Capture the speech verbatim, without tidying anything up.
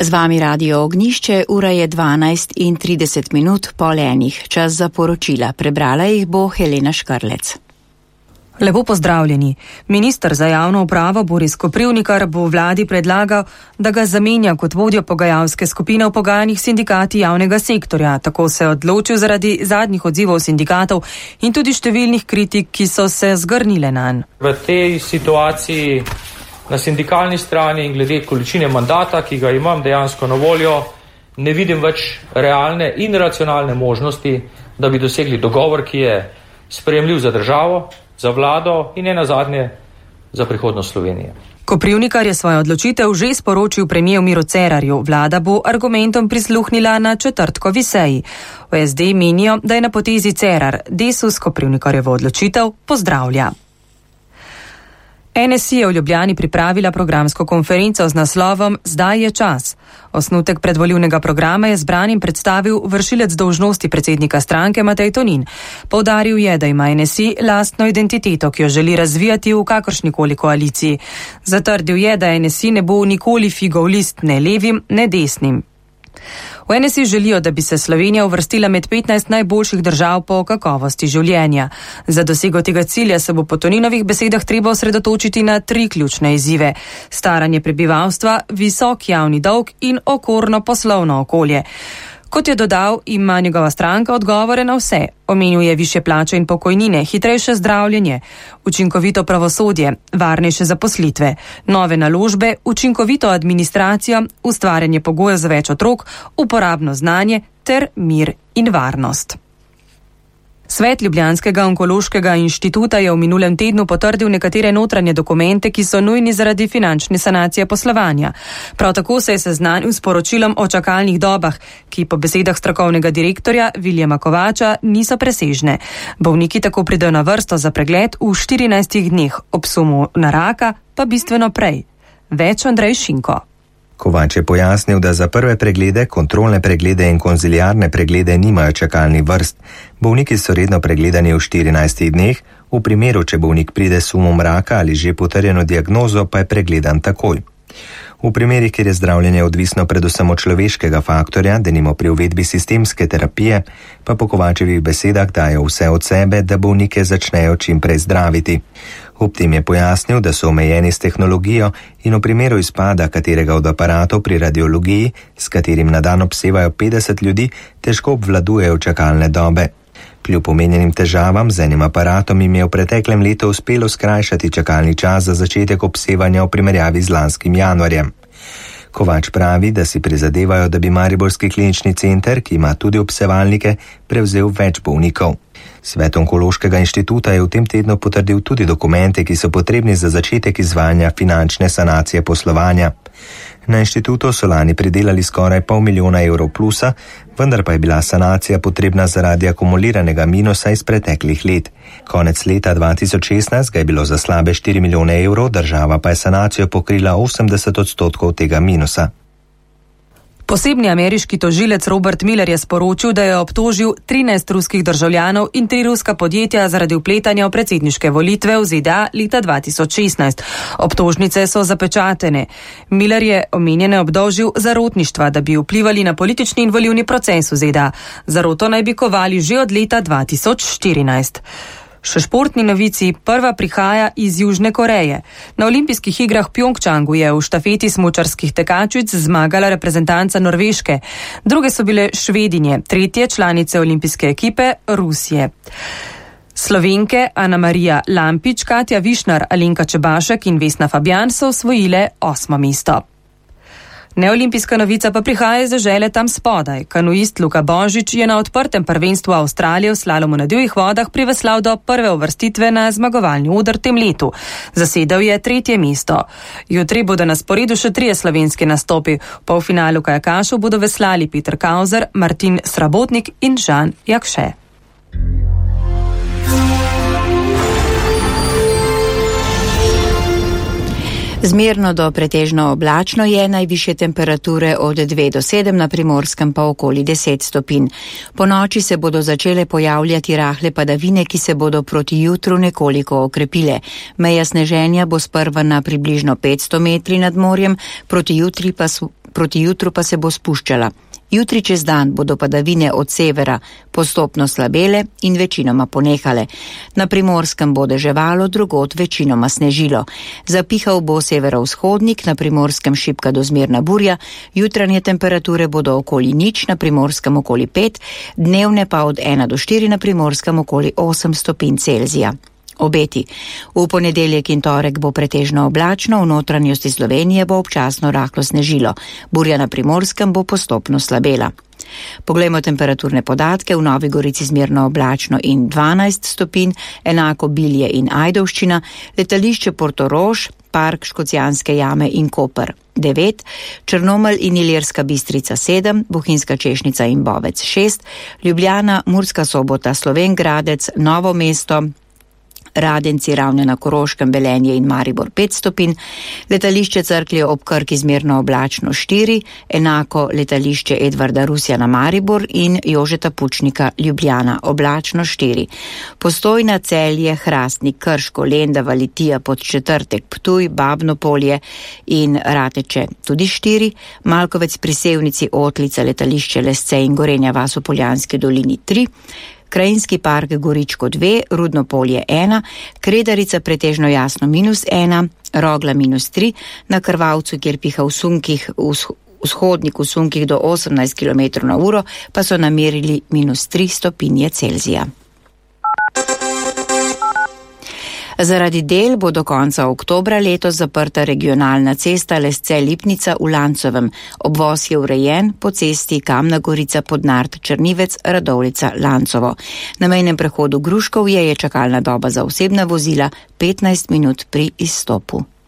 Z vami Radio Ognjišče, ura je dvanajst in trideset minut pol enih. Čas za poročila. Prebrala jih bo Helena Škrlec. Lepo pozdravljeni. Minister za javno upravo Boris Koprivnikar bo vladi predlagal, da ga zamenja kot vodjo pogajalske skupine v pogajanjih sindikati javnega sektorja. Tako se je odločil zaradi zadnjih odzivov sindikatov in tudi številnih kritik, ki so se zgrnile nanj. V tej situaciji na sindikalni strani in glede količine mandata, ki ga imam dejansko na voljo, ne vidim več realne in racionalne možnosti, da bi dosegli dogovor, ki je sprejemljiv za državo, za vlado in ne nazadnje za prihodnost Slovenije. Koprivnikar je svojo odločitev že sporočil premijeru Miru Cerarju. Vlada bo argumentom prisluhnila na četrtkovi seji. V es de menijo, da je na potezi Cerar. Desus Koprivnikarjevo odločitev pozdravlja. en es i je v Ljubljani pripravila programsko konferenco z naslovom Zdaj je čas. Osnutek predvolilnega programa je zbranim predstavil vršilec dolžnosti predsednika stranke Matej Tonin. Poudaril je, da ima en es i lastno identiteto, ki jo želi razvijati v kakršnikoli koaliciji. Zatrdil je, da en es i ne bo nikoli figov list ne levim, ne desnim. V en es i želijo, da bi se Slovenija uvrstila med petnajst najboljših držav po kakovosti življenja. Za dosego tega cilja se bo po Toninovih besedah treba osredotočiti na tri ključne izzive: staranje prebivalstva, visok javni dolg in okorno poslovno okolje. Kot je dodal, ima njegova stranka odgovore na vse. Omenil je višje plače in pokojnine, hitrejše zdravljenje, učinkovito pravosodje, varnejše zaposlitve, nove naložbe, učinkovito administracijo, ustvarjanje pogojev za več otrok, uporabno znanje ter mir in varnost. Svet Ljubljanskega onkološkega inštituta je v minulem tednu potrdil nekatere notranje dokumente, ki so nujni zaradi finančne sanacije poslovanja. Prav tako se je seznanil s poročilom o čakalnih dobah, ki po besedah strokovnega direktorja Viljama Kovača niso presežne. Bolniki tako pridejo na vrsto za pregled v štirinajstih dneh, ob sumu na raka pa bistveno prej. Več Andrej Šinko. Kovač je pojasnil, da za prve preglede, kontrolne preglede in konziliarne preglede nimajo čakalnih vrst. Bolniki so redno pregledani v štirinajstih dneh, v primeru, če bolnik pride s sumom raka ali že potrjeno diagnozo, pa je pregledan takoj. V primerih, kjer je zdravljenje odvisno predvsem od človeškega faktorja, denimo pri uvedbi sistemske terapije, pa po Kovačevih besedah dajo vse od sebe, da bolnike začnejo čim prej zdraviti. Ob tem je pojasnil, da so omejeni s tehnologijo in v primeru izpada katerega od aparatov pri radiologiji, s katerim na dan obsevajo petdeset ljudi, težko obvladujejo čakalne dobe. Kljub omenjenim težavam z enim aparatom jim je v preteklem letu uspelo skrajšati čakalni čas za začetek obsevanja v primerjavi z lanskim januarjem. Kovač pravi, da si prizadevajo, da bi mariborski klinični center, ki ima tudi obsevalnike, prevzel več bolnikov. Svet onkološkega inštituta je v tem tednu potrdil tudi dokumente, ki so potrebni za začetek izvajanja finančne sanacije poslovanja. Na inštitutu so lani pridelali skoraj pol milijona evrov plusa, vendar pa je bila sanacija potrebna zaradi akumuliranega minusa iz preteklih let. Konec leta dva tisoč šestnajst ga je bilo za slabe štiri milijone evrov, država pa je sanacijo pokrila osemdeset odstotkov tega minusa. Posebni ameriški tožilec Robert Miller je sporočil, da je obtožil trinajst ruskih državljanov in tri ruska podjetja zaradi vpletanja v predsedniške volitve v ZDA leta dva tisoč šestnajst. Obtožnice so zapečatene. Miller je omenjene obdolžil zarotništva, da bi vplivali na politični in volilni proces v ZDA. Zaroto naj bi kovali že od leta dva tisoč štirinajst. Še športni novici, prva prihaja iz Južne Koreje. Na olimpijskih igrah v Pjongčangu je v štafeti smučarskih tekačic zmagala reprezentanca Norveške. Druge so bile Švedinje, tretje članice olimpijske ekipe Rusije. Slovenke Ana Marija Lampič, Katja Višnar, Alenka Čebašek in Vesna Fabjan so osvojile osmo mesto. Neolimpijska novica pa prihaja iz dežele tam spodaj. Kanuist Luka Božič je na odprtem prvenstvu Avstralije v slalomu na divjih vodah priveslal do prve uvrstitve na zmagovalni oder tem letu. Zasedel je tretje mesto. Jutri bodo na sporedu še trije slovenski nastopi. V polfinalu kajakašov bodo veslali Peter Kauzer, Martin Srabotnik in Žan Jakše. Zmerno do pretežno oblačno je, najvišje temperature od dve do sedem, na Primorskem pa okoli deset stopinj. Po noči se bodo začele pojavljati rahle padavine, ki se bodo proti jutru nekoliko okrepile. Meja sneženja bo sprva na približno petsto metri nad morjem, proti jutri pa, proti jutru pa se bo spuščala. Jutri čez dan bodo padavine od severa postopno slabele in večinoma ponehale. Na Primorskem bo deževalo, drugod večinoma snežilo. Zapihal bo severovzhodnik, na Primorskem šibka do zmerna burja, jutranje temperature bodo okoli nič, na Primorskem okoli pet, dnevne pa od ena do štiri, na Primorskem okoli osem stopinj Celzija. Obeti. V ponedeljek in torek bo pretežno oblačno, v notranjosti Slovenije bo občasno rahlo snežilo. Burja na Primorskem bo postopno slabela. Poglejmo temperaturne podatke. V Novi Gorici zmerno oblačno in dvanajst stopinj, enako Bilje in Ajdovščina, letališče Portorož, park Škocjanske jame in Koper devet, Črnomelj in Ilirska Bistrica sedem, Bohinjska Češnica in Bovec šest, Ljubljana, Murska Sobota, Slovenj Gradec, Novo mesto, Radenci, Ravne na Koroškem, Velenje in Maribor pet stopinj, letališče Cerklje ob Krki zmerno oblačno štiri, enako letališče Edvarda Rusja na Maribor in Jožeta Pučnika Ljubljana oblačno štiri. Postojna, Celje, Hrastnik, Krško, Lendava, Litija, Podčetrtek, Ptuj, Babno Polje in Rateče tudi štiri, Malkovec pri Sevnici, Otlica, letališče Lesce in Gorenja vas v Poljanski dolini tri, Krajinski park Goričko dve, Rudno polje ena, Kredarica pretežno jasno minus ena, Rogla minus tri, na Krvavcu, kjer piha v Sunkih, vzhodnik v Sunkih do osemnajst kilometrov na uro, pa so namerili minus tri stopinje Celzija. Zaradi del bo do konca oktobra letos zaprta regionalna cesta Lesce-Lipnica v Lancovem. Obvoz je urejen po cesti Kamna Gorica Podnart Črnivec Radovljica Lancovo. Na mejnem prehodu Gruškovje je čakalna doba za osebna vozila petnajst minut pri izstopu.